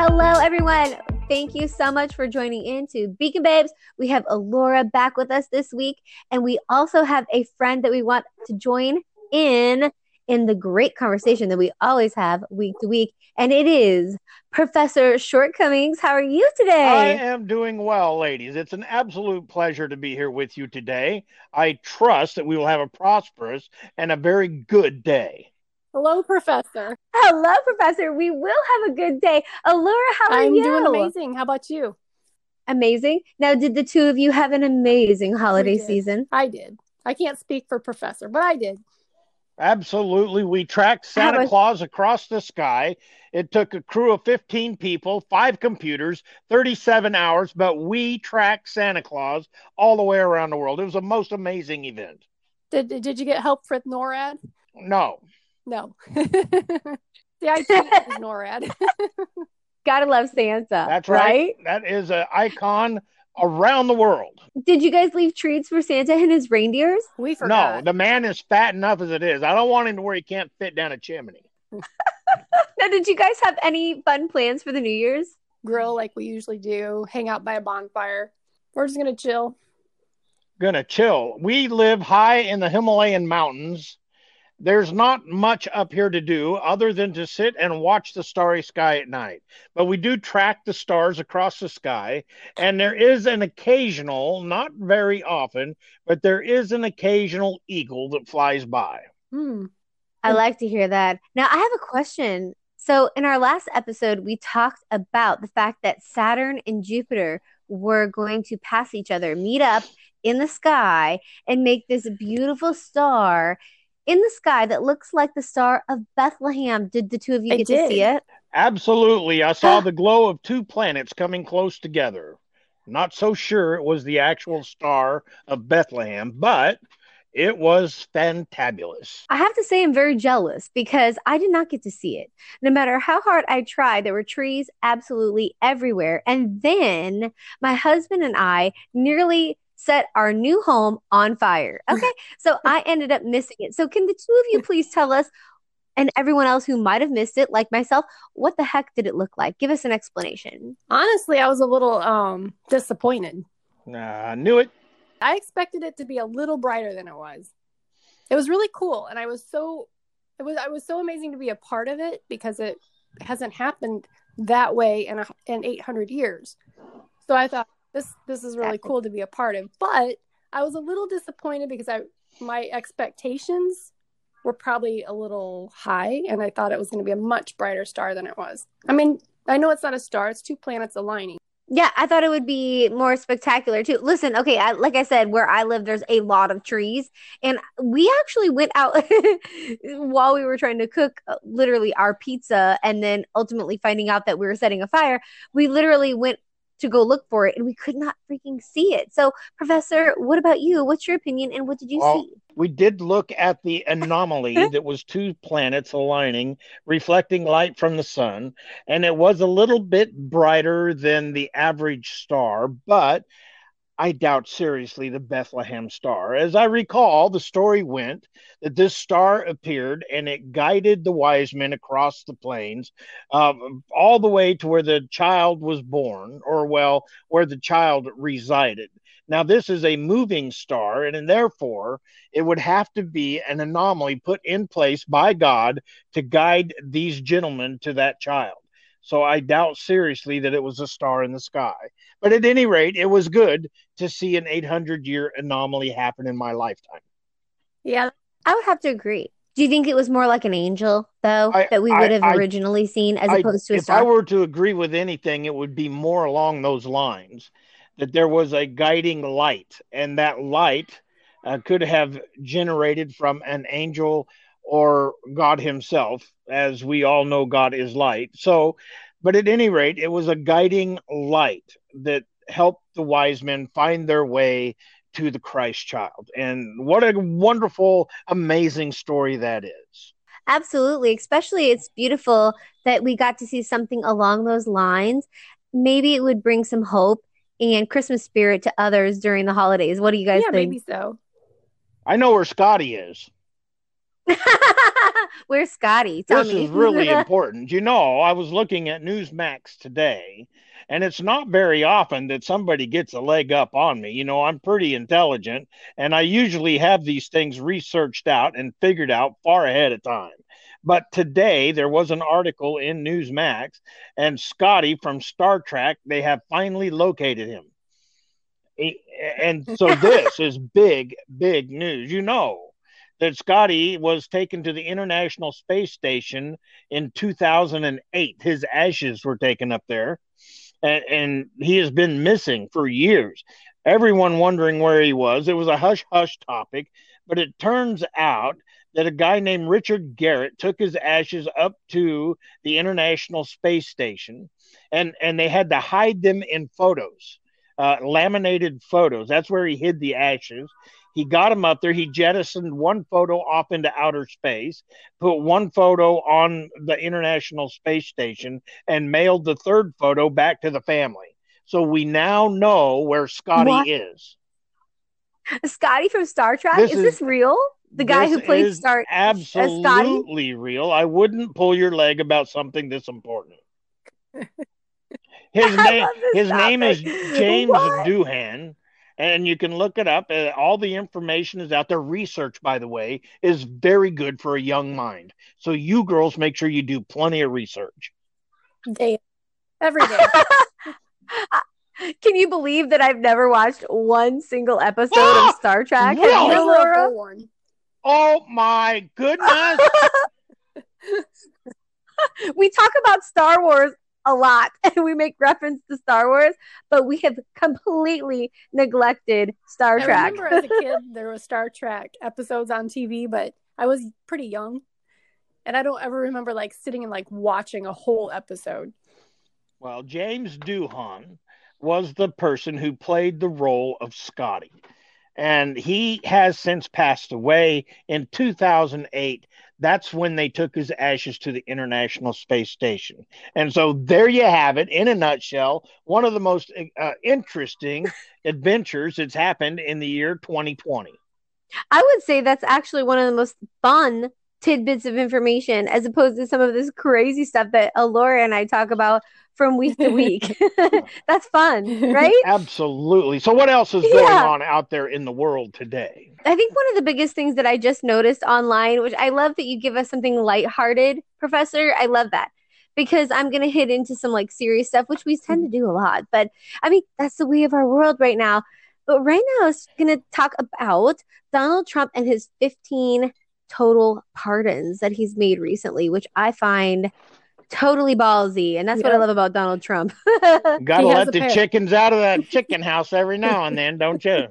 Hello, everyone. Thank you so much for joining in to Beacon Babes. We have Alora back with us this week, and we also have a friend that we want to join in the great conversation that we always have week to week, and it is Professor Shortcomings. How are you I today? am doing well, ladies. It's an absolute pleasure to be here with you today. I trust that we will have a prosperous and a very good day. Hello, Professor. Hello, Professor. We will have a good day. Alora, how are I'm doing you? amazing. How about you? Amazing. Now, did the two of you have an amazing We holiday did. season? I did. I can't speak for Professor, but I did. Absolutely. We tracked How Santa about Claus across the sky. It took a crew of 15 people, five computers, 37 hours, but we tracked Santa Claus all the way around the world. It was a most amazing event. Did you get help with NORAD? No, No. See, I can't use NORAD. Gotta love Santa, that's right. right? That is an icon around the world. Did you guys leave treats for Santa and his reindeers? We No, forgot. the man is fat enough as it is. I don't want him to where he can't fit down a chimney. Now, did you guys have any fun plans for the New Year's? Grill like we usually do. Hang out by a bonfire. We're just gonna chill. Gonna chill. We live high in the Himalayan mountains. There's not much up here to do other than to sit and watch the starry sky at night. But we do track the stars across the sky, and there is an occasional, not very often, but there is an occasional eagle that flies by. Hmm. I like to hear that. Now, I have a question. So, in our last episode, we talked about the fact that Saturn and Jupiter were going to pass each other, meet up in the sky, and make this beautiful star in the sky that looks like the Star of Bethlehem. Did the two of you I get to see did. it? Absolutely. I saw the glow of two planets coming close together. Not so sure it was the actual star of Bethlehem, but it was fantabulous. I have to say, I'm very jealous because I did not get to see it. No matter how hard I tried, there were trees absolutely everywhere. And then my husband and I nearly set our new home on fire. Okay. So I ended up missing it. So, can the two of you please tell us, and everyone else who might have missed it, like myself, what the heck did it look like? Give us an explanation. Honestly, I was a little disappointed. I knew it. I expected it to be a little brighter than it was. It was really cool, and I was so amazing to be a part of it because it hasn't happened that way in 800 years. So I thought this is really Exactly. cool to be a part of. But I was a little disappointed because my expectations were probably a little high, and I thought it was going to be a much brighter star than it was. I mean, I know it's not a star; it's two planets aligning. Yeah, I thought it would be more spectacular too. Listen, okay, like I said, where I live, there's a lot of trees, and we actually went out while we were trying to cook literally our pizza, and then ultimately finding out that we were setting a fire. We literally went to go look for it, and we could not freaking see it. So, Professor, what about you? What's your opinion, and what did you Well, see? we did look at the anomaly that was two planets aligning, reflecting light from the sun, and it was a little bit brighter than the average star, but I doubt seriously the Bethlehem star. As I recall, the story went that this star appeared and it guided the wise men across the plains, all the way to where the child was born, or well, where the child resided. Now, this is a moving star, and therefore it would have to be an anomaly put in place by God to guide these gentlemen to that child. So I doubt seriously that it was a star in the sky. But at any rate, it was good to see an 800-year anomaly happen in my lifetime. Yeah, I would have to agree. Do you think it was more like an angel, though, I, that we would I, have I, originally seen as I, opposed to a if I star? were to agree with anything, it would be more along those lines that there was a guiding light, and that light could have generated from an angel or God Himself, as we all know God is light. So, but at any rate, it was a guiding light that helped the wise men find their way to the Christ child. And what a wonderful, amazing story that is. Absolutely. Especially it's beautiful that we got to see something along those lines. Maybe it would bring some hope and Christmas spirit to others during the holidays. What do you guys yeah, think? maybe so. I know where Scotty is. Where's Scotty? Tell This is me. really important. You know, I was looking at Newsmax today, and it's not very often that somebody gets a leg up on me. You know, I'm pretty intelligent, and I usually have these things researched out and figured out far ahead of time. But today there was an article in Newsmax, and Scotty from Star Trek, they have finally located him. And so this is big, big news. You know that Scotty was taken to the International Space Station in 2008. His ashes were taken up there, and he has been missing for years. Everyone wondering where he was. It was a hush hush topic, but it turns out that a guy named Richard Garrett took his ashes up to the International Space Station, and they had to hide them in photos, laminated photos. That's where he hid the ashes. He got him up there. He jettisoned one photo off into outer space, put one photo on the International Space Station, and mailed the third photo back to the family. So we now know where Scotty What? is. Scotty from Star Trek? This Is is- this real? The guy This who played is Scotty? absolutely real. I wouldn't pull your leg about something this important. His I name love this his name is topic. James What? Doohan, and you can look it up. All the information is out there. Research, by the way, is very good for a young mind. So you girls make sure you do plenty of research. Day. Every day. Can you believe that I've never watched one single episode Ah! of Star Trek? Have Really? you, Never a Laura? full one. Oh my goodness! We talk about Star Wars a lot and we make reference to Star Wars, but we have completely neglected Star I Trek. remember as a kid there were Star Trek episodes on TV, but I was pretty young, and I don't ever remember like sitting and like watching a whole episode. Well, James Doohan was the person who played the role of Scotty. And he has since passed away in 2008. That's when they took his ashes to the International Space Station. And so there you have it in a nutshell. One of the most interesting adventures that's happened in the year 2020. I would say that's actually one of the most fun tidbits of information as opposed to some of this crazy stuff that Alora and I talk about from week to week. That's fun, right? Absolutely. So what else is going on out there in the world today? I think one of the biggest things that I just noticed online, which I love that you give us something lighthearted, Professor. I love that because I'm going to hit into some like serious stuff, which we tend to do a lot. But I mean, that's the way of our world right now. But right now, I was going to talk about Donald Trump and his 15 total pardons that he's made recently, which I find totally ballsy. And that's what I love about Donald Trump. Got to let the chickens out of that chicken house every now and then, don't you?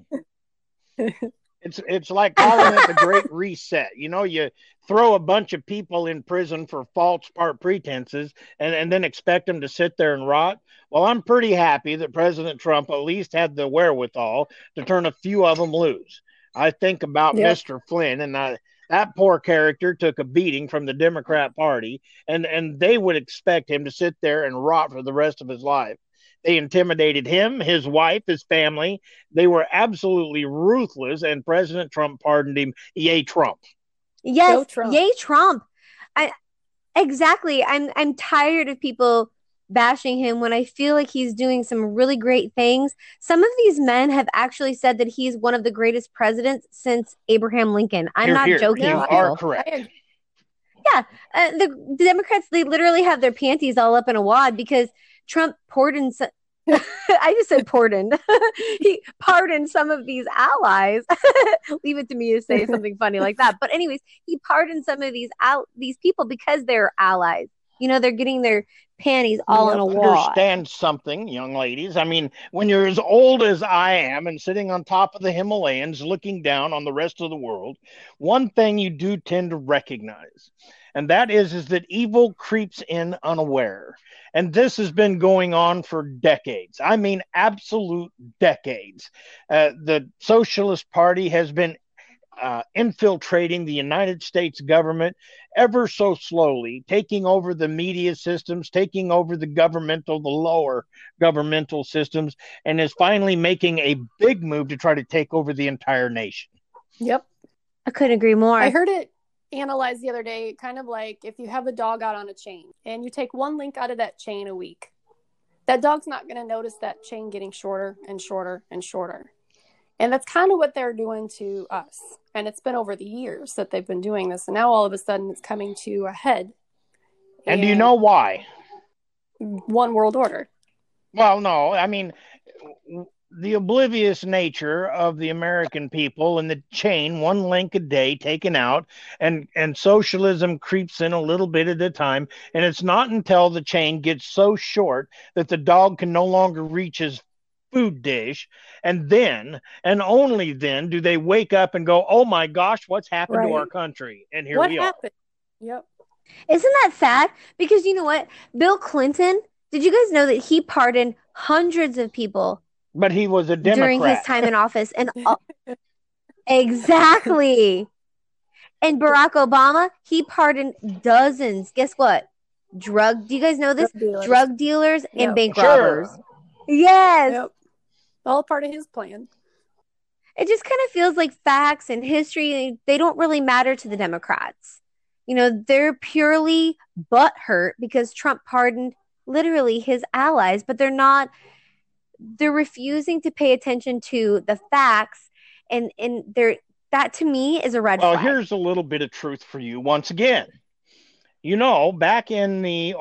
It's like calling it the Great Reset. You know, you throw a bunch of people in prison for false pretenses and then expect them to sit there and rot. Well, I'm pretty happy that President Trump at least had the wherewithal to turn a few of them loose. I think about Mr. Flynn, and that poor character took a beating from the Democrat Party, and they would expect him to sit there and rot for the rest of his life. They intimidated him, his wife, his family. They were absolutely ruthless, and President Trump pardoned him. Yay, Trump. Yes, Trump. Yay, Trump. Exactly. I'm tired of people bashing him when I feel like he's doing some really great things. Some of these men have actually said that he's one of the greatest presidents since Abraham Lincoln. I'm not joking. You are correct. Yeah. The Democrats, they literally have their panties all up in a wad because Trump pardoned I just said pardoned. He pardoned some of these allies. Leave it to me to say something funny like that. But anyways, he pardoned some of these people because they're allies. You know, they're getting their panties all in a wad. Understand something, young ladies. I mean, when you're as old as I am and sitting on top of the Himalayas looking down on the rest of the world, one thing you do tend to recognize, and that is that evil creeps in unaware. And this has been going on for decades. I mean, absolute decades. The Socialist Party has been infiltrating the United States government ever so slowly, taking over the media systems, taking over the lower governmental systems, and is finally making a big move to try to take over the entire nation. Yep. I couldn't agree more. I heard it analyzed the other day, kind of like if you have a dog out on a chain and you take one link out of that chain a week, that dog's not going to notice that chain getting shorter and shorter and shorter. And that's kind of what they're doing to us. And it's been over the years that they've been doing this. And now all of a sudden it's coming to a head. And do you know why? One world order. Well, no, I mean, the oblivious nature of the American people and the chain, one link a day taken out, and socialism creeps in a little bit at a time. And it's not until the chain gets so short that the dog can no longer reach his food dish, and then and only then do they wake up and go, oh my gosh, what's happened to our country? And here we are. Yep. Isn't that sad? Because you know what? Bill Clinton, did you guys know that he pardoned hundreds of people? But he was a Democrat during his time in office. And exactly. And Barack Obama, he pardoned dozens. Guess what? Do you guys know this? Drug dealers and bank robbers. Yes. Yep. All part of his plan. It just kind of feels like facts and history, they don't really matter to the Democrats. You know, they're purely butthurt because Trump pardoned literally his allies, but they're refusing to pay attention to the facts, and that to me is a red flag. Well, here's a little bit of truth for you once again. You know, back in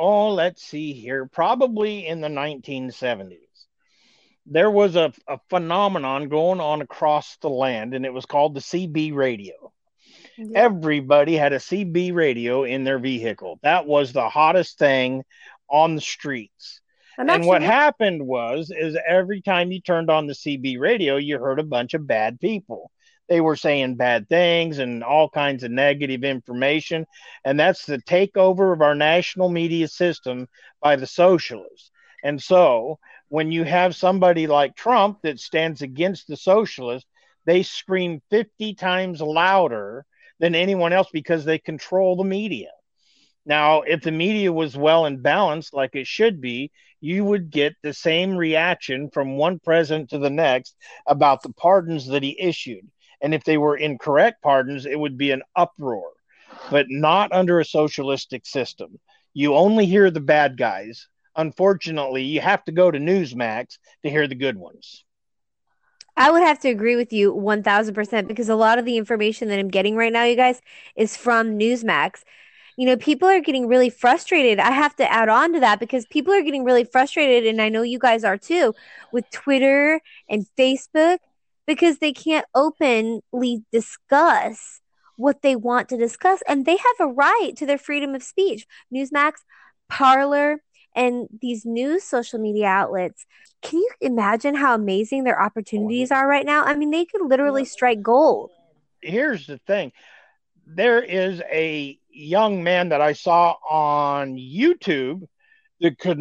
probably in the 1970s, there was a phenomenon going on across the land, and it was called the CB radio. Yeah. Everybody had a CB radio in their vehicle. That was the hottest thing on the streets. And what happened is every time you turned on the CB radio, you heard a bunch of bad people. They were saying bad things and all kinds of negative information. And that's the takeover of our national media system by the socialists. And so when you have somebody like Trump that stands against the socialists, they scream 50 times louder than anyone else because they control the media. Now, if the media was well and balanced like it should be, you would get the same reaction from one president to the next about the pardons that he issued. And if they were incorrect pardons, it would be an uproar, but not under a socialistic system. You only hear the bad guys. Unfortunately, you have to go to Newsmax to hear the good ones. I would have to agree with you 1000% because a lot of the information that I'm getting right now, you guys, is from Newsmax. You know, people are getting really frustrated. I have to add on to that because people are getting really frustrated, and I know you guys are too, with Twitter and Facebook because they can't openly discuss what they want to discuss, and they have a right to their freedom of speech. Newsmax, Parler, and these news social media outlets. Can you imagine how amazing their opportunities are right now? I mean, they could literally strike gold. Here's the thing. There is a young man that I saw on YouTube that could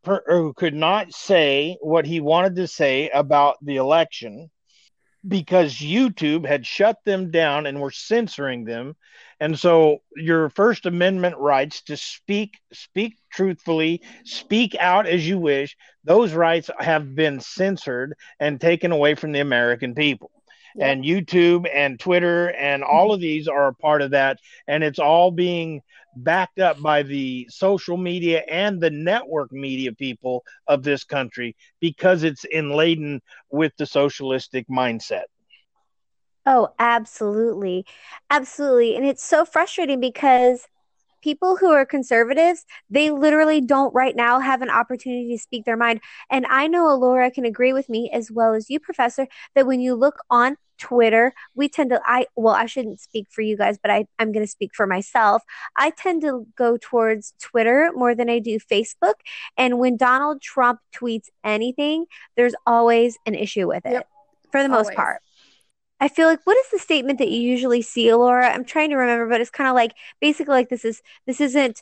not say what he wanted to say about the election because YouTube had shut them down and were censoring them. And so your First Amendment rights to speak truthfully, speak out as you wish, those rights have been censored and taken away from the American people. Yep. And YouTube and Twitter and all of these are a part of that. And it's all being backed up by the social media and the network media people of this country because it's laden with the socialistic mindset. Oh, absolutely. Absolutely. And it's so frustrating because people who are conservatives, they literally don't right now have an opportunity to speak their mind. And I know Alora can agree with me as well as you, Professor, that when you look on Twitter, we tend to, I shouldn't speak for you guys, but I'm going to speak for myself. I tend to go towards Twitter more than I do Facebook. And when Donald Trump tweets anything, there's always an issue with it for the most part. I feel like, what is the statement that you usually see, Laura? I'm trying to remember, but it's kind of like, basically like this isn't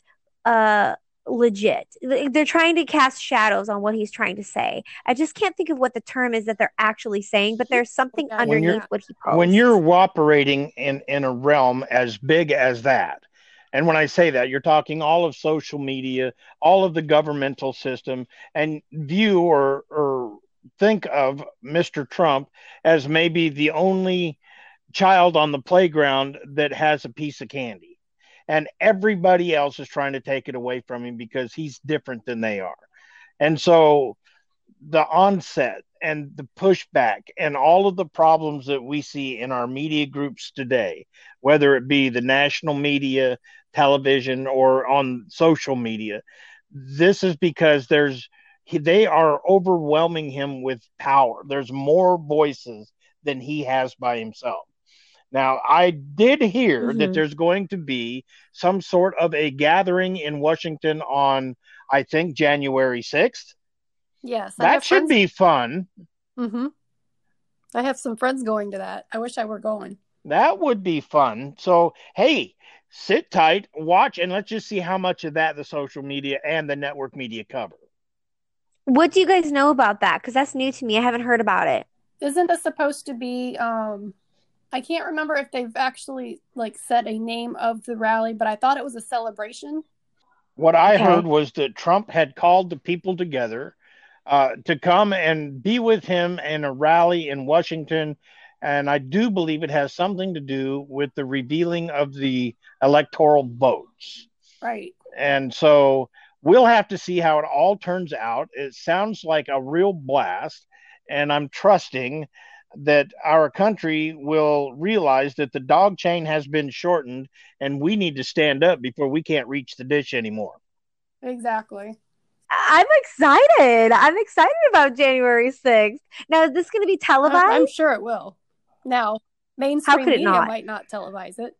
legit. They're trying to cast shadows on what he's trying to say. I just can't think of what the term is that they're actually saying, but there's something underneath what he posts. When you're operating in a realm as big as that, and when I say that, you're talking all of social media, all of the governmental system, and view or think of Mr. Trump as maybe the only child on the playground that has a piece of candy. and everybody else is trying to take it away from him because he's different than they are. And so the onset and the pushback and all of the problems that we see in our media groups today, whether it be the national media, television, or on social media, this is because they are overwhelming him with power. There's more voices than he has by himself. Now, I did hear that Mhm. there's going to be some sort of a gathering in Washington on, I think, January 6th. Yes, I That have should friends. be fun. Mm-hmm. I have some friends going to that. I wish I were going. That would be fun. So, hey, sit tight, watch, and let's just see how much of that the social media and the network media cover. What do you guys know about that? Because that's new to me. I haven't heard about it. Isn't this supposed to be I can't remember if they've actually like set a name of the rally, but I thought it was a celebration. What I heard Okay. was that Trump had called the people together to come and be with him in a rally in Washington. And I do believe it has something to do with the revealing of the electoral votes. Right. And so we'll have to see how it all turns out. It sounds like a real blast. And I'm trusting that our country will realize that the dog chain has been shortened and we need to stand up before we can't reach the dish anymore. Exactly. I'm excited. I'm excited about January 6th. Now, is this going to be I'm televised? sure it will. Now, How mainstream could it media not? might not televise it.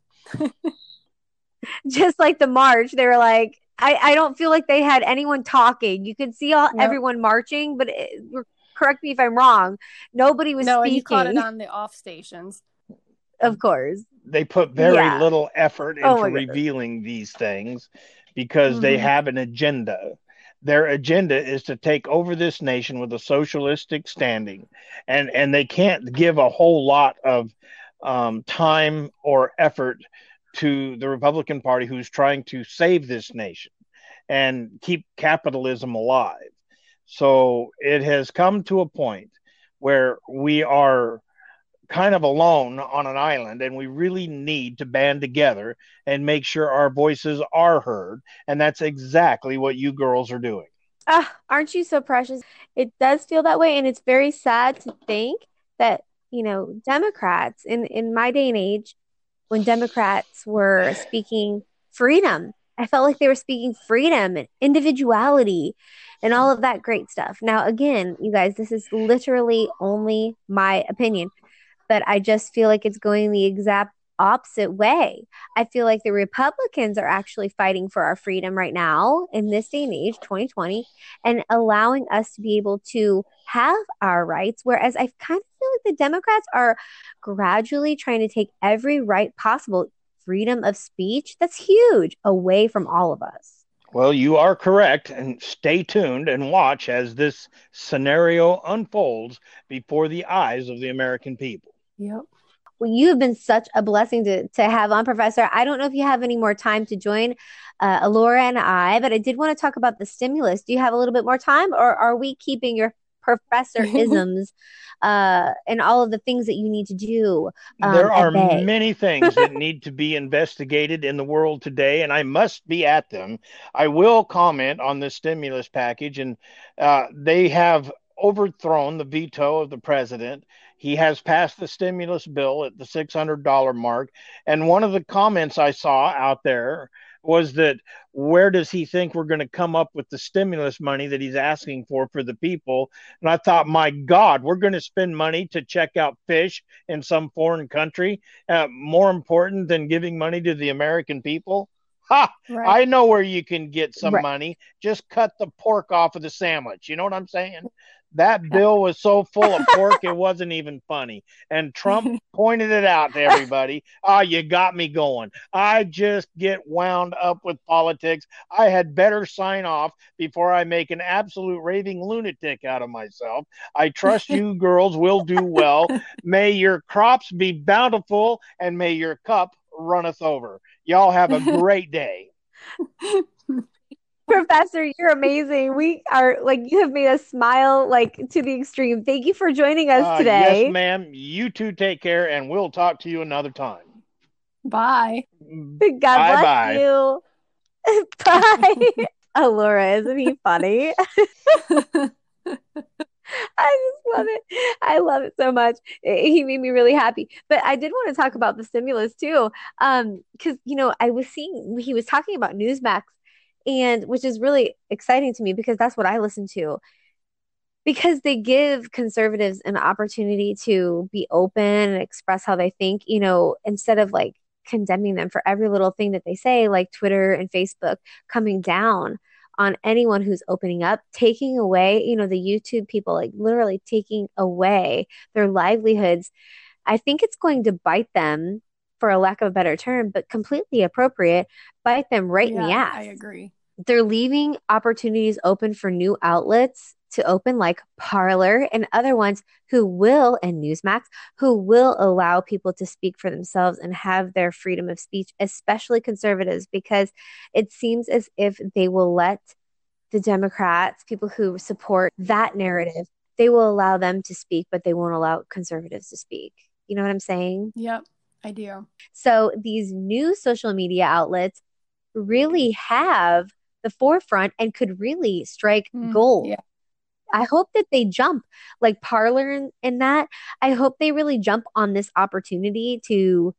Just like the march, they were like, I don't feel like they had anyone talking. You could see Nope. everyone marching, but correct me if I'm wrong. Nobody was No, and you caught it speaking, on the off stations. of course. They put very Yeah. little effort Oh into my goodness. revealing these things because they Mm-hmm. have an agenda. Their agenda is to take over this nation with a socialistic standing, and they can't give a whole lot of time or effort to the Republican Party, who's trying to save this nation and keep capitalism alive. So it has come to a point where we are kind of alone on an island and we really need to band together and make sure our voices are heard. And that's exactly what you girls are doing. Ah, aren't you so precious? It does feel that way, and it's very sad to think that, Democrats in my day and age, when Democrats were speaking freedom, I felt like they were speaking freedom and individuality and all of that great stuff. Now, again, you guys, this is literally only my opinion, but I just feel like it's going the exact opposite way. I feel like the Republicans are actually fighting for our freedom right now in this day and age, 2020, and allowing us to be able to have our rights. Whereas I kind of feel like the Democrats are gradually trying to take every right possible, freedom of speech, that's huge, away from all of us. Well, you are correct. And stay tuned and watch as this scenario unfolds before the eyes of the American people. Yep. Well, you have been such a blessing to have on, Professor. I don't know if you have any more time to join Alora and I, but I did want to talk about the stimulus. Do you have a little bit more time, or are we keeping your professor isms and all of the things that you need to do There are at bay? many things that need to be investigated in the world today, and I must be at them. I will comment on the stimulus package, and they have overthrown the veto of the president. He has passed the stimulus bill at the $600 mark. And one of the comments I saw out there was that where does he think we're going to come up with the stimulus money that he's asking for the people? And I thought, my God, we're going to spend money to check out fish in some foreign country, more important than giving money to the American people? Ha! Right. I know where you can get some Right. money. Just cut the pork off of the sandwich. You know what I'm saying? That bill was so full of pork, it wasn't even funny. And Trump pointed it out to everybody. Oh, you got me going. I just get wound up with politics. I had better sign off before I make an absolute raving lunatic out of myself. I trust you girls will do well. May your crops be bountiful and may your cup runneth over. Y'all have a great day. Professor, you're amazing. We are like, you have made us smile like to the extreme. Thank you for joining us Yes, today. ma'am. You two take care, and we'll talk to you another time. Bye. God Bye bless bye. you. Bye. Oh, Laura, isn't he funny? I just love it. I love it so much. He made me really happy. But I did want to talk about the stimulus too. Because I was seeing he was talking about Newsmax, and which is really exciting to me because that's what I listen to. Because they give conservatives an opportunity to be open and express how they think, instead of like condemning them for every little thing that they say, like Twitter and Facebook coming down on anyone who's opening up, taking away, the YouTube people, like literally taking away their livelihoods. I think it's going to bite them, for a lack of a better term, but completely appropriate, bite them right in the Yeah, ass. I agree. They're leaving opportunities open for new outlets to open, like Parler and other ones who will, and Newsmax, who will allow people to speak for themselves and have their freedom of speech, especially conservatives, because it seems as if they will let the Democrats, people who support that narrative, they will allow them to speak, but they won't allow conservatives to speak. You know what I'm saying? Yep, I do. So these new social media outlets really have the forefront and could really strike gold. Yeah. I hope that they jump like Parler and that. I hope they really jump on this opportunity to,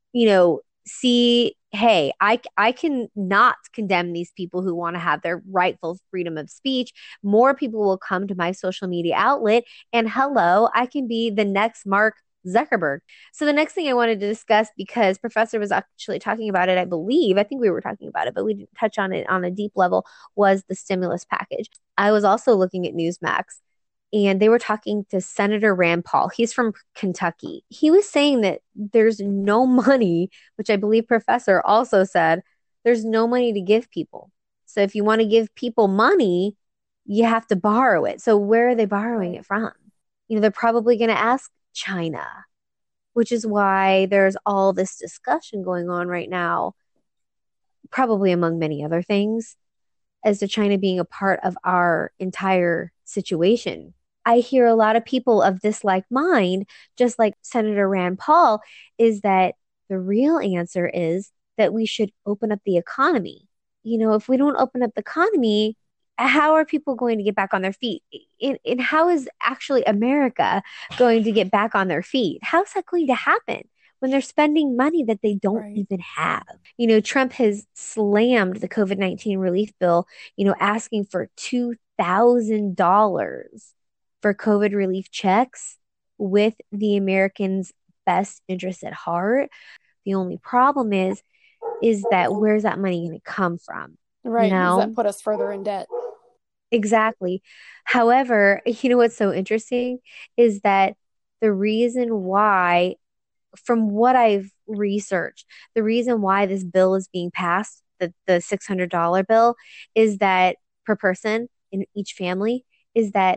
see, hey, I can not condemn these people who want to have their rightful freedom of speech. More people will come to my social media outlet, and hello, I can be the next Mark Zuckerberg. So the next thing I wanted to discuss, because Professor was actually talking about it, I think we were talking about it, but we didn't touch on it on a deep level, was the stimulus package. I was also looking at Newsmax, and they were talking to Senator Rand Paul. He's from Kentucky. He was saying that there's no money, which I believe Professor also said, there's no money to give people. So if you want to give people money, you have to borrow it. So where are they borrowing it from? They're probably going to ask China, which is why there's all this discussion going on right now, probably among many other things, as to China being a part of our entire situation. I hear a lot of people of this like mind, just like Senator Rand Paul, is that the real answer is that we should open up the economy. If we don't open up the economy, how are people going to get back on their feet? And how is actually America going to get back on their feet? How's that going to happen when they're spending money that they don't even have? Trump has slammed the COVID-19 relief bill, asking for $2,000 for COVID relief checks with the Americans' best interest at heart. The only problem is that where's that money going to come from? Right. Does that put us further in debt? Exactly. However, what's so interesting is that the reason why, from what I've researched, the reason why this bill is being passed, the $600 bill, is that per person in each family, is that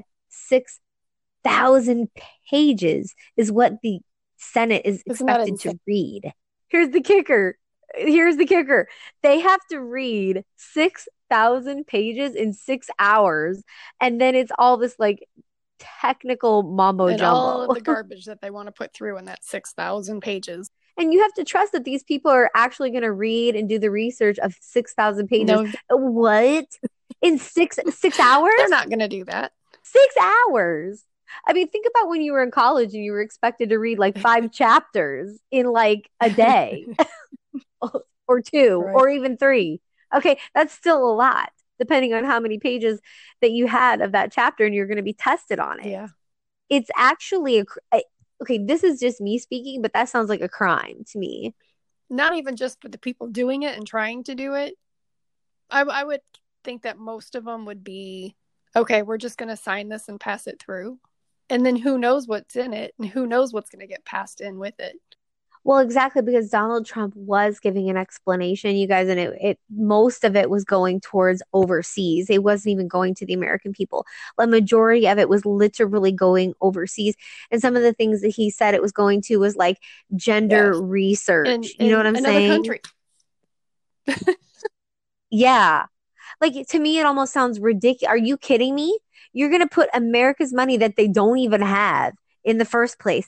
6,000 pages is what the Senate is expected to read. Here's the kicker. They have to read 6,000 pages in 6 hours, and then it's all this like technical mambo and jumbo. All of the garbage that they want to put through in that 6,000 pages. And you have to trust that these people are actually going to read and do the research of 6,000 pages. No. What? In six hours? They're not going to do that. 6 hours. I mean, think about when you were in college and you were expected to read like 5 chapters in like a day or 2 or even 3. Okay, that's still a lot, depending on how many pages that you had of that chapter and you're going to be tested on it. Yeah. It's actually okay, this is just me speaking, but that sounds like a crime to me. Not even just for the people doing it and trying to do it. I would think that most of them would be, okay, we're just going to sign this and pass it through. And then who knows what's in it and who knows what's going to get passed in with it. Well, exactly, because Donald Trump was giving an explanation, you guys, and it most of it was going towards overseas. It wasn't even going to the American people. The majority of it was literally going overseas. And some of the things that he said it was going to was like gender research. You know what I'm saying? Another country. Yeah. Like, to me, it almost sounds ridiculous. Are you kidding me? You're going to put America's money that they don't even have in the first place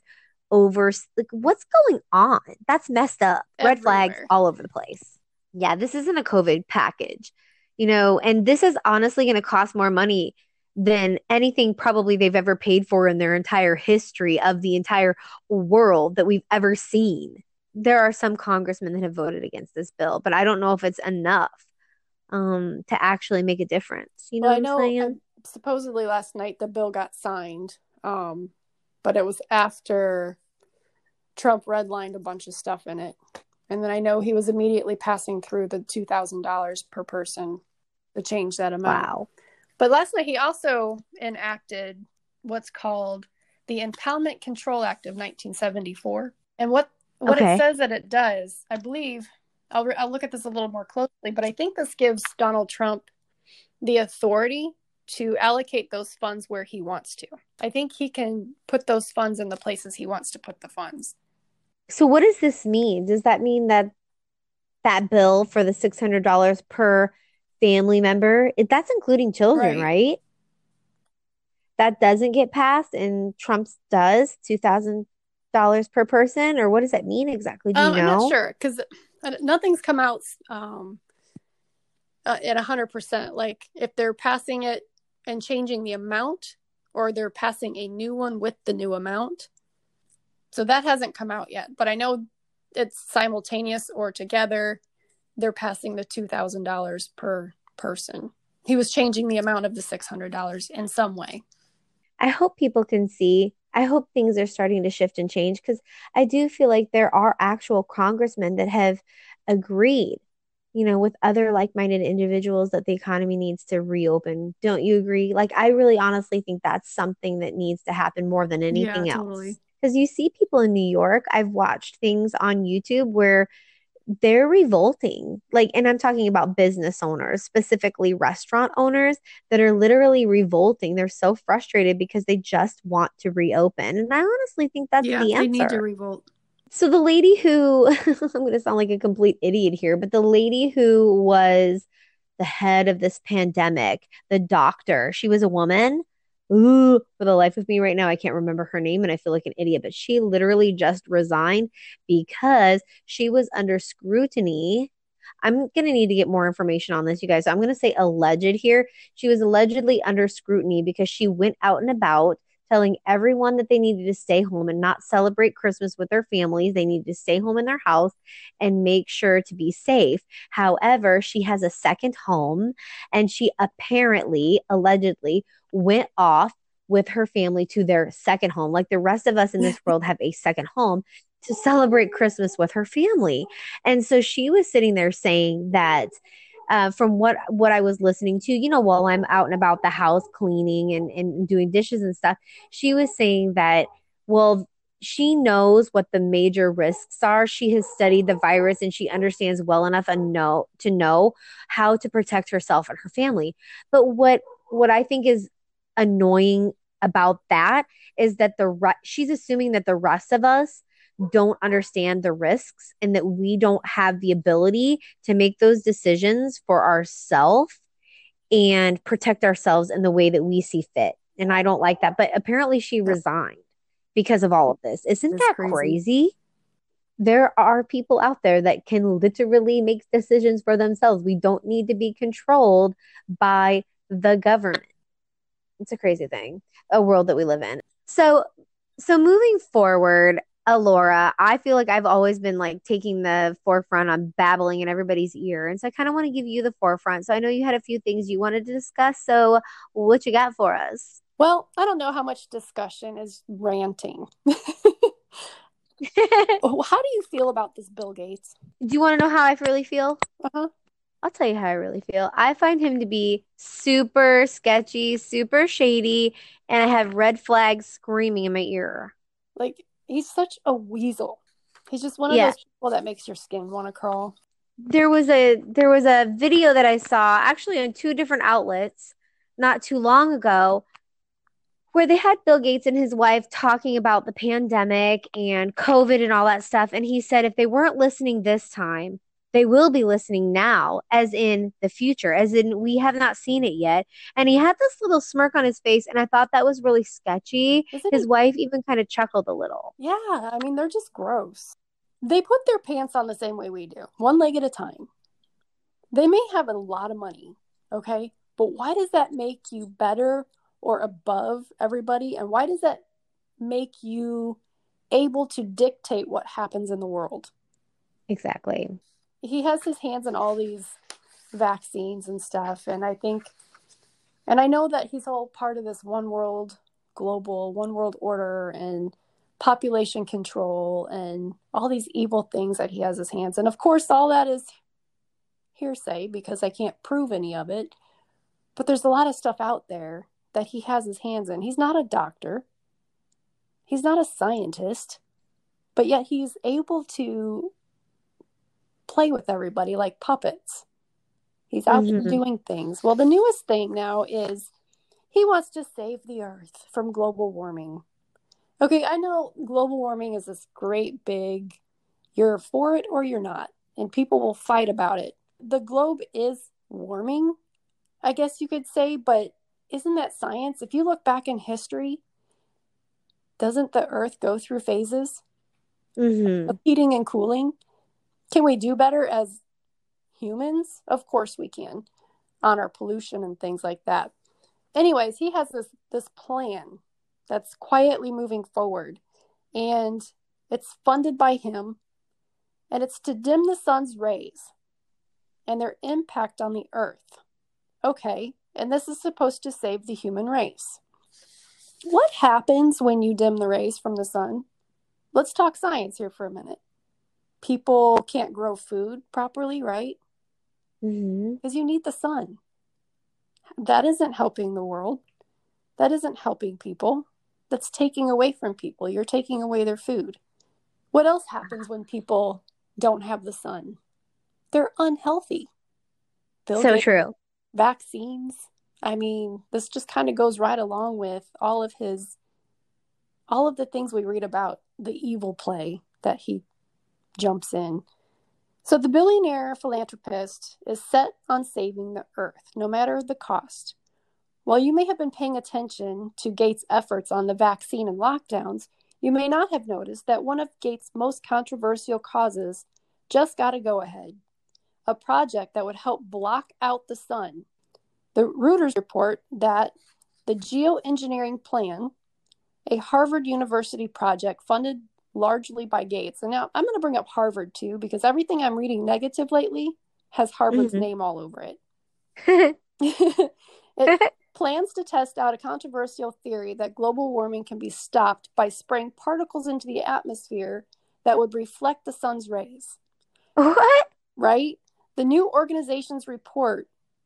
like, what's going on? That's messed up. Red flags Everywhere. all over the place. Yeah, this isn't a COVID package, and this is honestly going to cost more money than anything probably they've ever paid for in their entire history of the entire world that we've ever seen. There are some congressmen that have voted against this bill, but I don't know if it's enough to actually make a difference. You know Well, what I I'm know saying? supposedly last night the bill got signed, but it was after Trump redlined a bunch of stuff in it. And then I know he was immediately passing through the $2,000 per person to change that amount. Wow. But last night he also enacted what's called the Impoundment Control Act of 1974. And what it Okay. says that it does, I believe, I'll look at this a little more closely, but I think this gives Donald Trump the authority to allocate those funds where he wants to. I think he can put those funds in the places he wants to put the funds. So what does this mean? Does that mean that that bill for the $600 per family member, that's including children, Right. right? That doesn't get passed and Trump's does $2,000 per person, or what does that mean exactly? Do you I'm not know? sure because nothing's come out at 100%. Like if they're passing it and changing the amount, or they're passing a new one with the new amount. So that hasn't come out yet, but I know it's simultaneous or together. They're passing the $2,000 per person. He was changing the amount of the $600 in some way. I hope people can see. I hope things are starting to shift and change because I do feel like there are actual congressmen that have agreed, with other like-minded individuals that the economy needs to reopen. Don't you agree? Like, I really honestly think that's something that needs to happen more than Yeah, anything else. totally. Because you see people in New York, I've watched things on YouTube where they're revolting. Like, and I'm talking about business owners, specifically restaurant owners that are literally revolting. They're so frustrated because they just want to reopen. And I honestly think that's Yeah, the they need to answer. revolt. So the lady who, I'm going to sound like a complete idiot here, but the lady who was the head of this pandemic, the doctor, she was a woman. Ooh, for the life of me right now, I can't remember her name and I feel like an idiot, but she literally just resigned because she was under scrutiny. I'm going to need to get more information on this, you guys. So I'm going to say alleged here. She was allegedly under scrutiny because she went out and about telling everyone that they needed to stay home and not celebrate Christmas with their families. They needed to stay home in their house and make sure to be safe. However, she has a second home and she apparently, allegedly, went off with her family to their second home. Like the rest of us in this world have a second home to celebrate Christmas with her family. And so she was sitting there saying that from what I was listening to, while I'm out and about the house cleaning and doing dishes and stuff, she was saying that, well, she knows what the major risks are. She has studied the virus and she understands well enough to know how to protect herself and her family. But what I think is annoying about that is that she's assuming that the rest of us don't understand the risks and that we don't have the ability to make those decisions for ourselves and protect ourselves in the way that we see fit. And I don't like that. But apparently she resigned because of all of this. Isn't It's that crazy. crazy? There are people out there that can literally make decisions for themselves. We don't need to be controlled by the government. It's a crazy thing, a world that we live in. So moving forward, Alora, I feel like I've always been like taking the forefront on babbling in everybody's ear. And so I kind of want to give you the forefront. So I know you had a few things you wanted to discuss. So what you got for us? Well, I don't know how much discussion is ranting. How do you feel about this Bill Gates? Do you want to know how I really feel? Uh-huh. I'll tell you how I really feel. I find him to be super sketchy, super shady, and I have red flags screaming in my ear. Like, he's such a weasel. He's just one of Yeah. those people that makes your skin want to crawl. There was a video that I saw actually on two different outlets not too long ago where they had Bill Gates and his wife talking about the pandemic and COVID and all that stuff. And he said if they weren't listening this time, they will be listening now, as in the future, as in we have not seen it yet. And he had this little smirk on his face, and I thought that was really sketchy. Isn't His it? wife even kind of chuckled a little. Yeah, I mean, they're just gross. They put their pants on the same way we do, one leg at a time. They may have a lot of money, okay? But why does that make you better or above everybody? And why does that make you able to dictate what happens in the world? Exactly. He has his hands in all these vaccines and stuff. And I know that he's all part of this one world order and population control and all these evil things that he has his hands. And of course, all that is hearsay because I can't prove any of it. But there's a lot of stuff out there that he has his hands in. He's not a doctor. He's not a scientist. But yet he's able to play with everybody like puppets. He's out there doing things. Well, the newest thing now is he wants to save the earth from global warming. Okay, I know global warming is this great big, you're for it or you're not, and people will fight about it. The globe is warming, I guess you could say, but isn't that science? If you look back in history, doesn't the earth go through phases of heating and cooling? Can we do better as humans? Of course we can, on our pollution and things like that. Anyways, he has this plan that's quietly moving forward, and it's funded by him, and it's to dim the sun's rays and their impact on the earth. Okay, and this is supposed to save the human race. What happens when you dim the rays from the sun? Let's talk science here for a minute. People can't grow food properly, right? Because you need the sun. That isn't helping the world. That isn't helping people. That's taking away from people. You're taking away their food. What else happens when people don't have the sun? They're unhealthy. So true. Vaccines. I mean, this just kind of goes right along with all of the things we read about, the evil play that he jumps in. So the billionaire philanthropist is set on saving the earth, no matter the cost. While you may have been paying attention to Gates' efforts on the vaccine and lockdowns, you may not have noticed that one of Gates' most controversial causes just got a go-ahead, a project that would help block out the sun. The Reuters report that the geoengineering plan, a Harvard University project funded largely by Gates. And now I'm going to bring up Harvard too, because everything I'm reading negative lately has Harvard's name all over it. It plans to test out a controversial theory that global warming can be stopped by spraying particles into the atmosphere that would reflect the sun's rays. What? Right? The new organization reported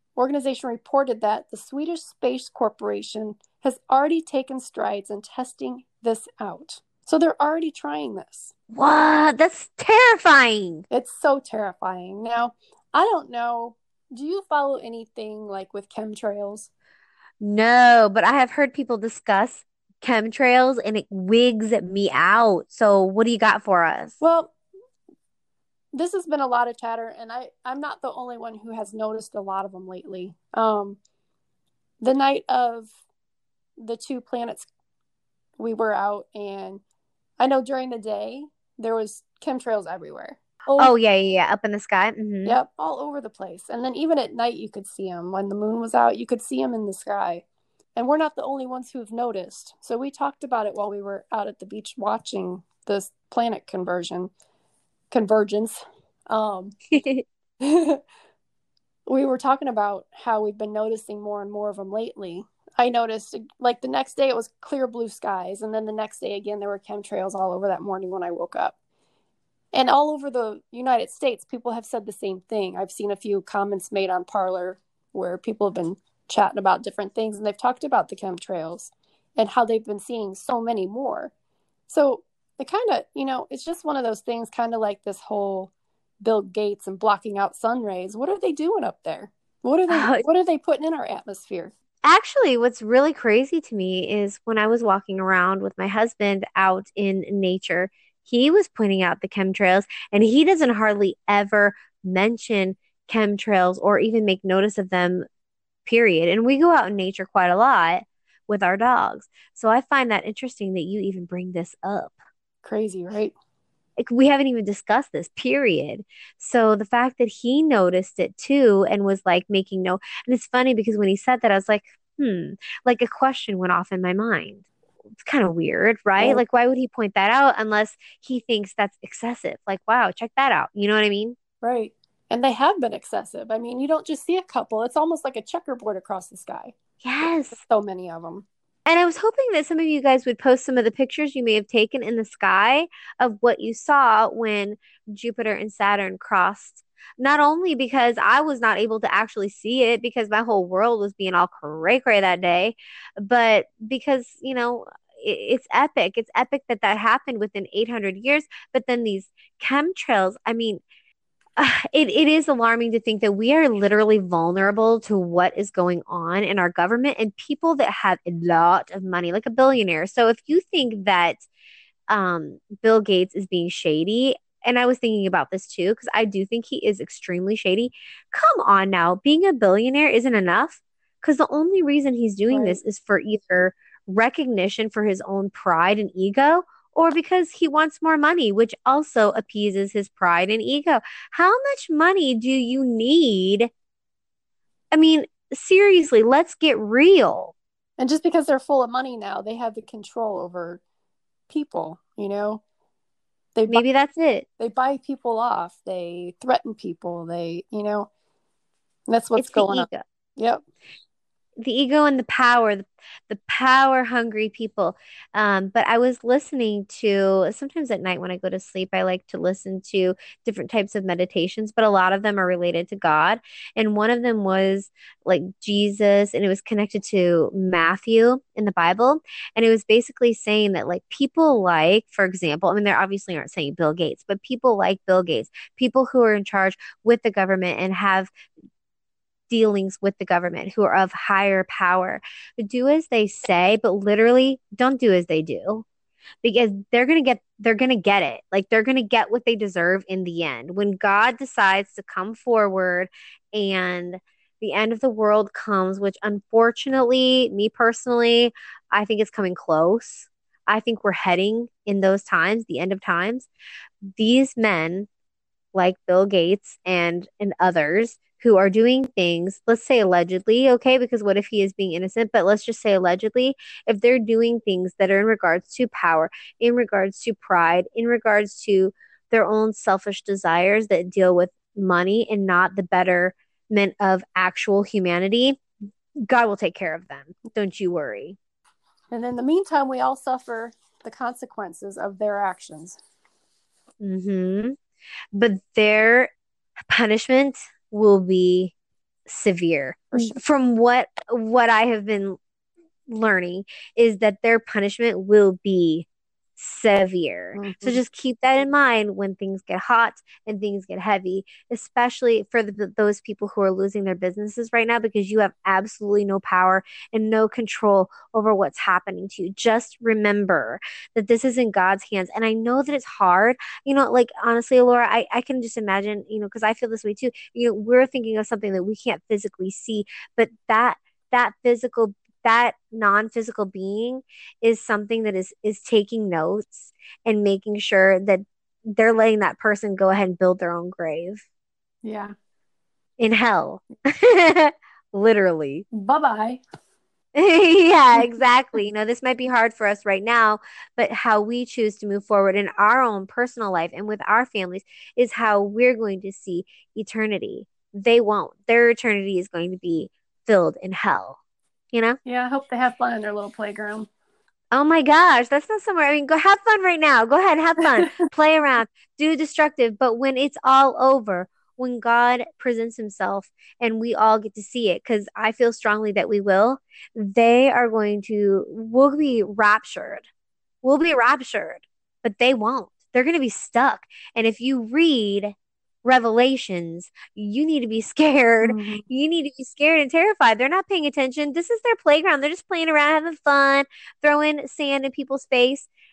that the Swedish Space Corporation has already taken strides in testing this out. So they're already trying this. What? That's terrifying. It's so terrifying. Now, I don't know. Do you follow anything like with chemtrails? No, but I have heard people discuss chemtrails and it wigs me out. So what do you got for us? Well, this has been a lot of chatter, and I'm not the only one who has noticed a lot of them lately. The night of the two planets, we were out, and I know during the day there was chemtrails everywhere. Oh, yeah, up in the sky. Yep, all over the place. And then even at night you could see them. When the moon was out, you could see them in the sky. And we're not the only ones who have noticed. So we talked about it while we were out at the beach watching this planet convergence. We were talking about how we've been noticing more and more of them lately. I noticed, like, the next day it was clear blue skies, and then the next day again there were chemtrails all over that morning when I woke up. And all over the United States, people have said the same thing. I've seen a few comments made on Parler where people have been chatting about different things, and they've talked about the chemtrails and how they've been seeing so many more. So it kind of, it's just one of those things, kind of like this whole Bill Gates and blocking out sun rays. What are they doing up there? What are they putting in our atmosphere? Actually, what's really crazy to me is when I was walking around with my husband out in nature, he was pointing out the chemtrails, and he doesn't hardly ever mention chemtrails or even make notice of them, period. And we go out in nature quite a lot with our dogs. So I find that interesting that you even bring this up. Crazy, right? Like, we haven't even discussed this, period. So the fact that he noticed it too and was like making no, and it's funny because when he said that, I was like, like a question went off in my mind. It's kind of weird, right? Right. Like, why would he point that out unless he thinks that's excessive? Like, wow, check that out. You know what I mean? Right. And they have been excessive. I mean, you don't just see a couple. It's almost like a checkerboard across the sky. Yes. So many of them. And I was hoping that some of you guys would post some of the pictures you may have taken in the sky of what you saw when Jupiter and Saturn crossed. Not only because I was not able to actually see it because my whole world was being all cray cray that day, but because, it's epic. It's epic that that happened within 800 years. But then these chemtrails, I mean, it is alarming to think that we are literally vulnerable to what is going on in our government and people that have a lot of money, like a billionaire. So if you think that Bill Gates is being shady, and I was thinking about this too, because I do think he is extremely shady. Come on now, being a billionaire isn't enough because the only reason he's doing Right. this is for either recognition for his own pride and ego or because he wants more money, which also appeases his pride and ego. How much money do you need? I mean, seriously, let's get real. And just because they're full of money now, they have the control over people, They buy Maybe that's it. they buy people off. They threaten people. That's what's It's the going on. ego. Yep. The ego and the power hungry people. But I was listening to sometimes at night when I go to sleep, I like to listen to different types of meditations, but a lot of them are related to God. And one of them was like Jesus, and it was connected to Matthew in the Bible. And it was basically saying that, like, people like, for example, I mean, they obviously aren't saying Bill Gates, but people like Bill Gates, people who are in charge with the government and have dealings with the government who are of higher power. Do as they say, but literally don't do as they do because they're going to get it. Like, they're going to get what they deserve in the end. When God decides to come forward and the end of the world comes, which unfortunately, me personally, I think it's coming close. I think we're heading in those times, the end of times. These men like Bill Gates and others who are doing things, let's say allegedly, okay, because what if he is being innocent? But let's just say allegedly, if they're doing things that are in regards to power, in regards to pride, in regards to their own selfish desires that deal with money and not the betterment of actual humanity, God will take care of them. Don't you worry. And in the meantime, we all suffer the consequences of their actions. Mm-hmm. But their punishment will be severe. For sure. From what I have been learning is that their punishment will be severe. So Mm-hmm. just keep that in mind when things get hot and things get heavy, especially for those people who are losing their businesses right now because you have absolutely no power and no control over what's happening to you. Just remember that this is in God's hands. And I know that it's hard, like honestly, Laura, I can just imagine, because I feel this way too. We're thinking of something that we can't physically see, but that physical that non-physical being is something that is taking notes and making sure that they're letting that person go ahead and build their own grave Yeah. in hell. Literally. Bye-bye. Yeah, exactly. This might be hard for us right now, but how we choose to move forward in our own personal life and with our families is how we're going to see eternity. They won't. Their eternity is going to be filled in hell, you know? Yeah, I hope they have fun in their little playground. Oh my gosh, that's not somewhere. I mean, go have fun right now. Go ahead, have fun, play around, do destructive. But when it's all over, when God presents himself and we all get to see it, because I feel strongly that we will, we'll be raptured. We'll be raptured, but they won't. They're going to be stuck. And if you read Revelations, you need to be scared. Mm-hmm. You need to be scared and terrified. They're not paying attention. This is their playground. They're just playing around, having fun, throwing sand in people's face.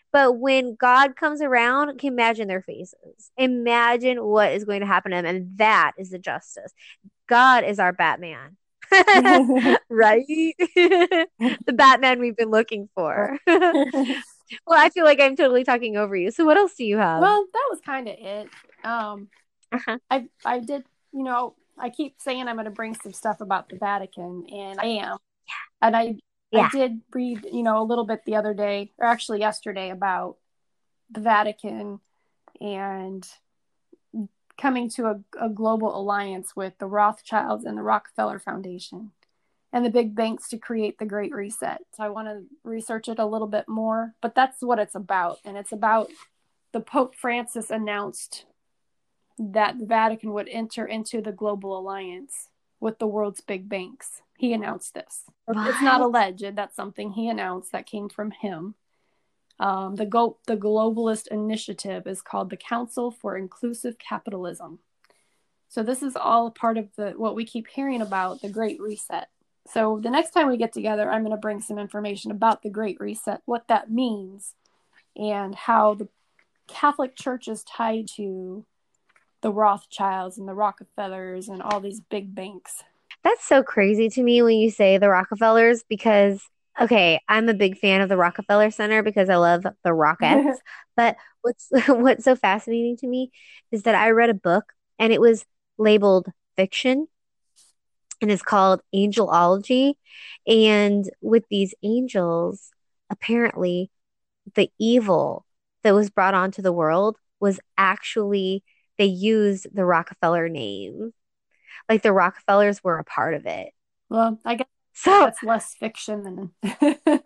But when God comes around, can imagine their faces. Imagine what is going to happen to them. And that is the justice. God is our Batman. Right? The Batman we've been looking for. Well, I feel like I'm totally talking over you. So what else do you have? Well, that was kind of it. Uh-huh. I did, I keep saying I'm going to bring some stuff about the Vatican, and I am. And I did read, a little bit the other day, or actually yesterday, about the Vatican and coming to a global alliance with the Rothschilds and the Rockefeller Foundation and the big banks to create the Great Reset. So I want to research it a little bit more, but that's what it's about. And it's about the Pope Francis announced that the Vatican would enter into the global alliance with the world's big banks. He announced this. What? It's not alleged. That's something he announced that came from him. The globalist initiative is called the Council for Inclusive Capitalism. So this is all a part of what we keep hearing about, the Great Reset. So the next time we get together, I'm going to bring some information about the Great Reset, what that means, and how the Catholic Church is tied to the Rothschilds and the Rockefellers and all these big banks. That's so crazy to me when you say the Rockefellers because, okay, I'm a big fan of the Rockefeller Center because I love the Rockettes. But what's so fascinating to me is that I read a book and it was labeled fiction and it's called Angelology. And with these angels, apparently the evil that was brought onto the world was actually they used the Rockefeller name. Like the Rockefellers were a part of it. Well, I guess So, that's less fiction than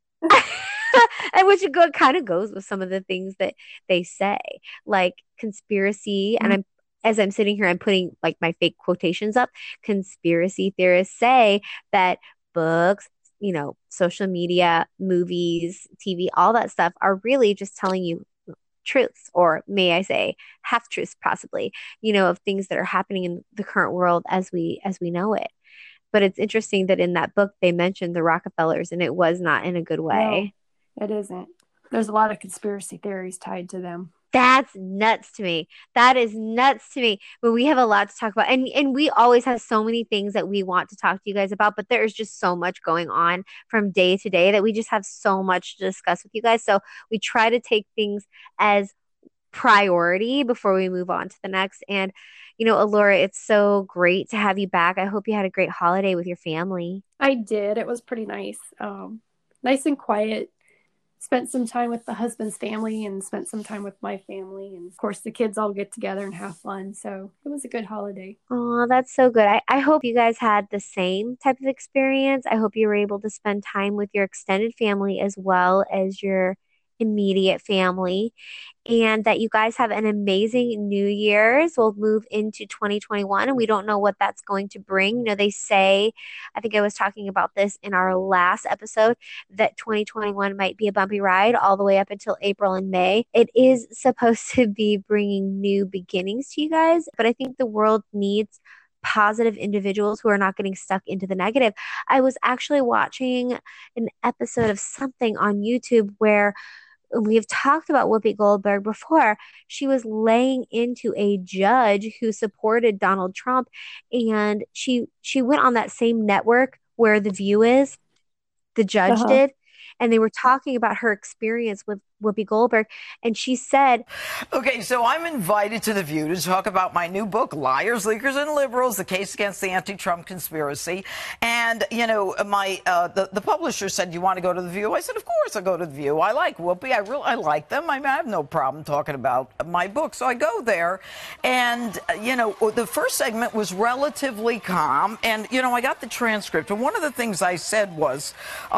and which kind of goes with some of the things that they say, like conspiracy. And as I'm sitting here, I'm putting like my fake quotations up. Conspiracy theorists say that books, social media, movies, TV, all that stuff are really just telling you truths, or may I say half truths possibly, of things that are happening in the current world as we know it. But it's interesting that in that book they mentioned the Rockefellers and it was not in a good way. No, it isn't. There's a lot of conspiracy theories tied to them. That's nuts to me. That is nuts to me. But we have a lot to talk about. And we always have so many things that we want to talk to you guys about, but there is just so much going on from day to day that we just have so much to discuss with you guys. So we try to take things as priority before we move on to the next. And, Alora, it's so great to have you back. I hope you had a great holiday with your family. I did. It was pretty nice. Nice and quiet. Spent some time with the husband's family and spent some time with my family. And of course, the kids all get together and have fun. So it was a good holiday. Oh, that's so good. I hope you guys had the same type of experience. I hope you were able to spend time with your extended family as well as your immediate family, and that you guys have an amazing New Year's. We'll move into 2021 and we don't know what that's going to bring. They say, I think I was talking about this in our last episode, that 2021 might be a bumpy ride all the way up until April and May. It is supposed to be bringing new beginnings to you guys, but I think the world needs positive individuals who are not getting stuck into the negative. I was actually watching an episode of something on YouTube where we've talked about Whoopi Goldberg before. She was laying into a judge who supported Donald Trump, and she went on that same network where The View is, the judge did, and they were talking about her experience with Whoopi Goldberg, and she said, okay, so I'm invited to The View to talk about my new book, Liars, Leakers, and Liberals, The Case Against the Anti-Trump Conspiracy. And, the publisher said, you want to go to The View? I said, of course I'll go to The View. I like Whoopi. I like them. I have no problem talking about my book. So I go there. And, the first segment was relatively calm. And, I got the transcript. And one of the things I said was,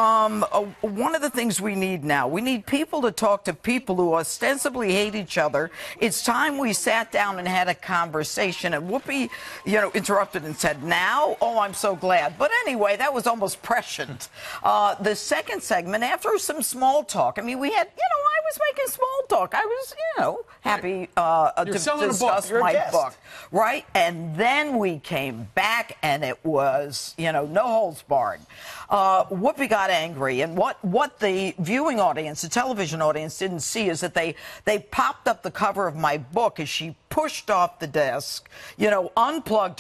one of the things we need now, we need people to talk to people who ostensibly hate each other. It's time we sat down and had a conversation. And Whoopi, interrupted and said, now? Oh, I'm so glad. But anyway, that was almost prescient. The second segment, after some small talk, we had, I was making small talk. I was, happy to selling a book. discuss You're a my guest. book. Right? And then we came back, and it was, no holds barred. Whoopi got angry, and what the viewing audience, the television audience, didn't see is that they popped up the cover of my book as she pushed off the desk, unplugged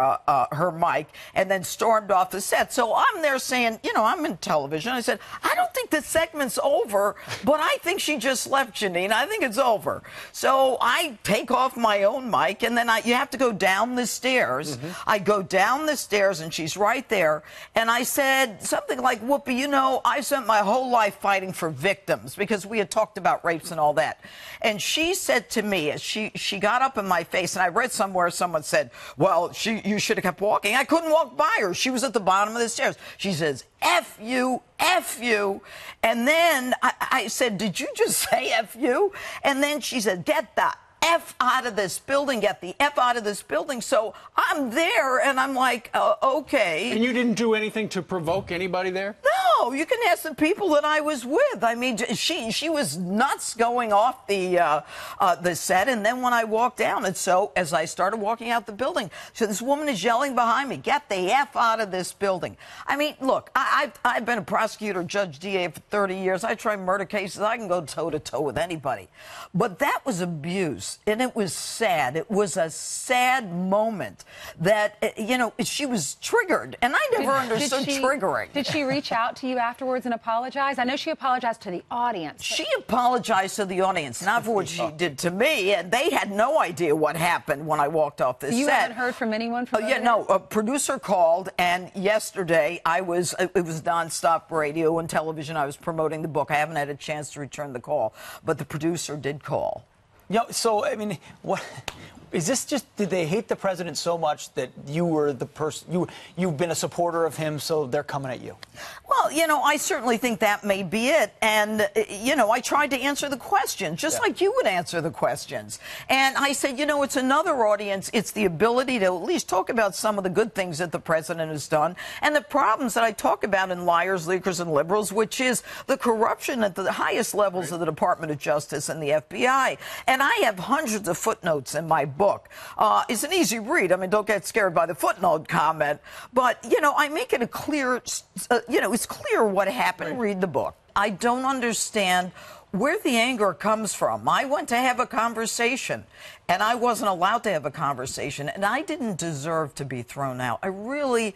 her mic, and then stormed off the set. So I'm there saying, I'm in television. I said, I don't think the segment's over, but I think she just left, Janine. I think it's over. So I take off my own mic, and then you have to go down the stairs. Mm-hmm. I go down the stairs, and she's right there. And I said something like, Whoopi, I spent my whole life fighting for victims, because we had talked about rapes and all that. And she said to me, as she got up in my face, and I read somewhere someone said, well, you should have kept walking. I couldn't walk by her. She was at the bottom of the stairs. She says, F you, F you. And then I said, did you just say F you? And then she said, get the F out of this building, get the F out of this building. So I'm there, and I'm like, okay. And you didn't do anything to provoke anybody there? No, you can ask the people that I was with. I mean, she was nuts going off the set, and then when I walked down, and so as I started walking out the building, so this woman is yelling behind me, get the F out of this building. I mean, look, I've been a prosecutor, judge, DA for 30 years. I try murder cases. I can go toe-to-toe with anybody. But that was abuse. And it was sad. It was a sad moment that, she was triggered. And I never understood triggering. Did she reach out to you afterwards and apologize? I know she apologized to the audience. She apologized to the audience, not for what she did to me. And they had no idea what happened when I walked off this set. You haven't heard from anyone from a producer called. And yesterday, it was nonstop radio and television. I was promoting the book. I haven't had a chance to return the call. But the producer did call. So, I mean, what is this? Just did they hate the president so much that you were the person you've been a supporter of him, so they're coming at you? Well, I certainly think that may be it. And, I tried to answer the questions, just like you would answer the questions. And I said, it's another audience. It's the ability to at least talk about some of the good things that the president has done and the problems that I talk about in Liars, Leakers, and Liberals, which is the corruption at the highest levels of the Department of Justice and the FBI. And I have hundreds of footnotes in my book. It's an easy read. I mean, don't get scared by the footnote comment. But, I make it a clear, it's clear what happened. Read the book. I don't understand where the anger comes from. I went to have a conversation, and I wasn't allowed to have a conversation, and I didn't deserve to be thrown out. I really,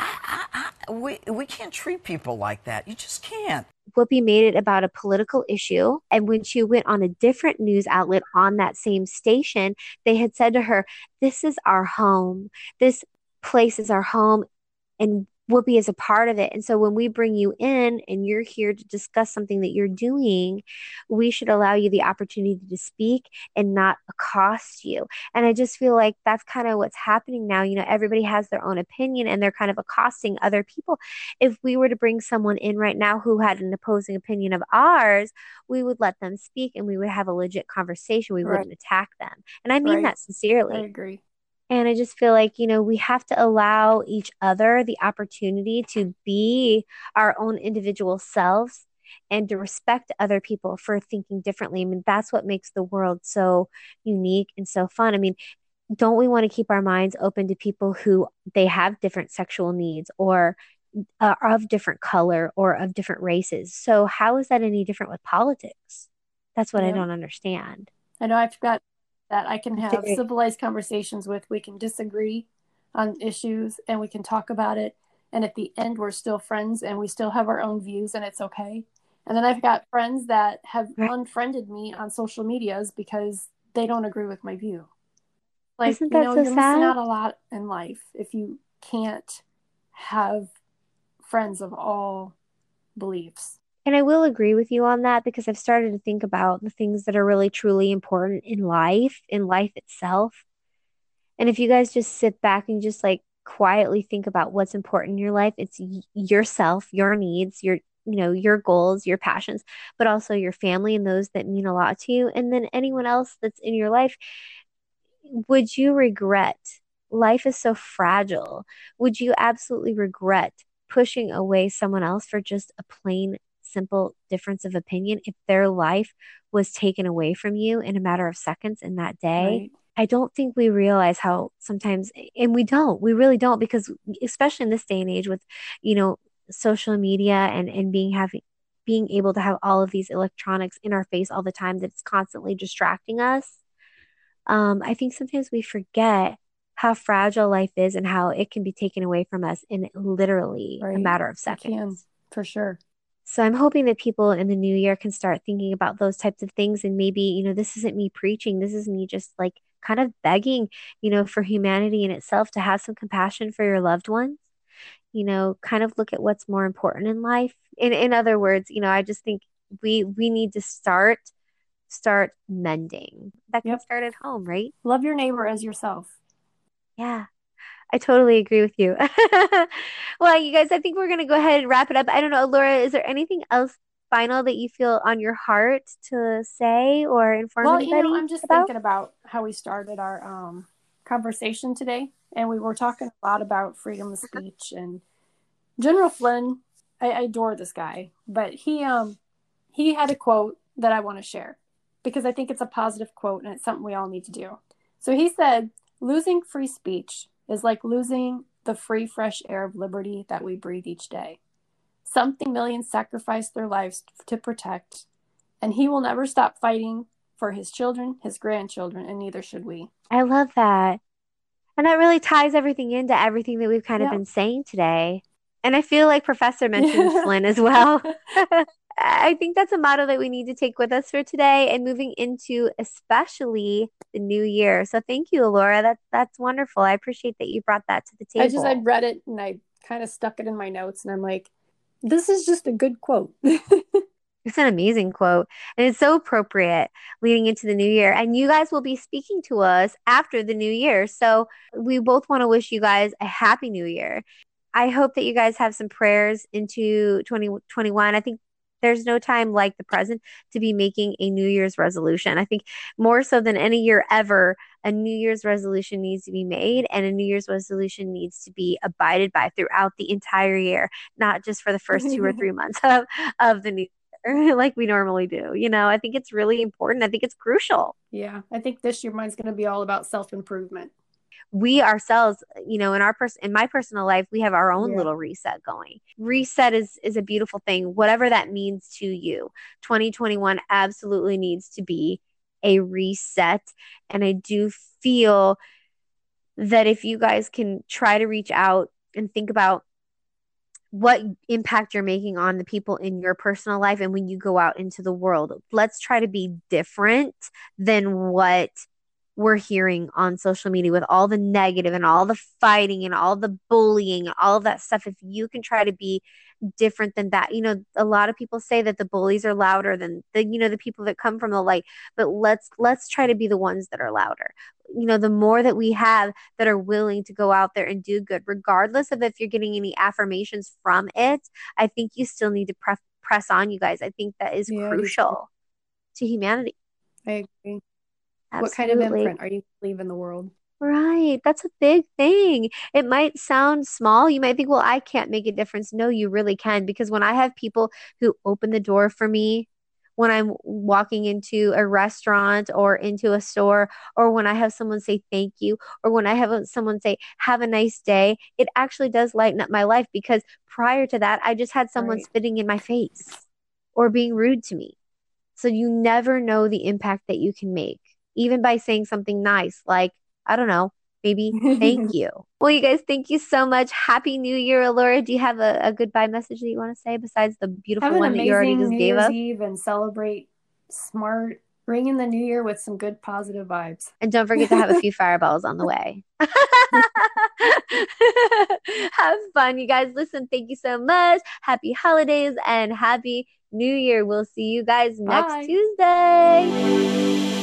we can't treat people like that. You just can't. Whoopi made it about a political issue. And when she went on a different news outlet on that same station, they had said to her, this is our home. This place is our home. And Whoopi is a part of it. And so when we bring you in and you're here to discuss something that you're doing, we should allow you the opportunity to speak and not accost you. And I just feel like that's kind of what's happening now. Everybody has their own opinion and they're kind of accosting other people. If we were to bring someone in right now who had an opposing opinion of ours, we would let them speak and we would have a legit conversation. We wouldn't attack them. And I mean that sincerely. I agree. And I just feel like, we have to allow each other the opportunity to be our own individual selves and to respect other people for thinking differently. I mean, that's what makes the world so unique and so fun. I mean, don't we want to keep our minds open to people who they have different sexual needs or are of different color or of different races? So how is that any different with politics? That's what I don't understand. I know I've got that I can have civilized conversations with. We can disagree on issues and we can talk about it. And at the end, we're still friends and we still have our own views and it's okay. And then I've got friends that have unfriended me on social medias because they don't agree with my view. Like, isn't that so you're sad? missing out a lot in life if you can't have friends of all beliefs. And I will agree with you on that because I've started to think about the things that are really truly important in life itself. And if you guys just sit back and just like quietly think about what's important in your life, it's yourself, your needs, your goals, your passions, but also your family and those that mean a lot to you. And then anyone else that's in your life, would you regret? Life is so fragile. Would you absolutely regret pushing away someone else for just a plain simple difference of opinion, if their life was taken away from you in a matter of seconds in that day, Right. I don't think we realize how sometimes, and we really don't, because especially in this day and age with, you know, social media and being able to have all of these electronics in our face all the time that's constantly distracting us. I think sometimes we forget how fragile life is and how it can be taken away from us in literally a Right. matter of It can, seconds. for sure. So I'm hoping that people in the new year can start thinking about those types of things. And maybe, you know, this isn't me preaching. This is me just like kind of begging, you know, for humanity in itself to have some compassion for your loved ones, you know, kind of look at what's more important in life. In other words, you know, I just think we need to start mending. That can Yep. start at home, right? Love your neighbor as yourself. Yeah. I totally agree with you. Well, you guys, I think we're going to go ahead and wrap it up. I don't know, Laura, is there anything else final that you feel on your heart to say or inform Well, you know, anybody I'm just about? thinking about how we started our conversation today, and we were talking a lot about freedom of speech and General Flynn. I adore this guy, but he had a quote that I want to share because I think it's a positive quote and it's something we all need to do. So he said, "Losing free speech is like losing the free, fresh air of liberty that we breathe each day. Something millions sacrifice their lives to protect, and he will never stop fighting for his children, his grandchildren, and neither should we." I love that. And that really ties everything into everything that we've kind of Yep. been saying today. And I feel like Professor mentioned Yeah. Flynn as well. I think that's a motto that we need to take with us for today and moving into especially the new year. So thank you, Laura. That's wonderful. I appreciate that you brought that to the I'd table. read it and I kind of stuck it in my notes, and I'm like, this is just a good quote. It's an amazing quote, and it's so appropriate leading into the new year. And you guys will be speaking to us after the new year. So we both want to wish you guys a happy new year. I hope that you guys have some prayers into 2021. I think there's no time like the present to be making a New Year's resolution. I think more so than any year ever, a New Year's resolution needs to be made, and a New Year's resolution needs to be abided by throughout the entire year, not just for the first 2 or 3 months of the new year, like we normally do. You know, I think it's really important. I think it's crucial. Yeah, I think this year mine's going to be all about self-improvement. We ourselves, you know, in my personal life, we have our own Yeah. little reset going. Reset is a beautiful thing, whatever that means to you. 2021 absolutely needs to be a reset. And I do feel that if you guys can try to reach out and think about what impact you're making on the people in your personal life and when you go out into the world, let's try to be different than what we're hearing on social media with all the negative and all the fighting and all the bullying and all of that stuff. If you can try to be different than that, you know, a lot of people say that the bullies are louder than the, you know, the people that come from the light, but let's try to be the ones that are louder. You know, the more that we have that are willing to go out there and do good, regardless of if you're getting any affirmations from it, I think you still need to press on, you guys. I think that is Yeah, crucial to humanity. I agree. Absolutely. What kind of imprint are you leaving the world? Right. That's a big thing. It might sound small. You might think, well, I can't make a difference. No, you really can. Because when I have people who open the door for me, when I'm walking into a restaurant or into a store, or when I have someone say thank you, or when I have someone say, have a nice day, it actually does lighten up my life. Because prior to that, I just had someone Right. spitting in my face or being rude to me. So you never know the impact that you can make, even by saying something nice, like, I don't know, maybe thank you. Well, you guys, thank you so much. Happy New Year, Laura. Do you have a goodbye message that you want to say besides the beautiful Have an one that you already amazing just New gave Year's us? Eve and celebrate smart. Ring in the new year with some good positive vibes. And don't forget to have a few fireballs on the way. Have fun, you guys. Listen, thank you so much. Happy holidays and happy New Year. We'll see you guys next Bye. Tuesday.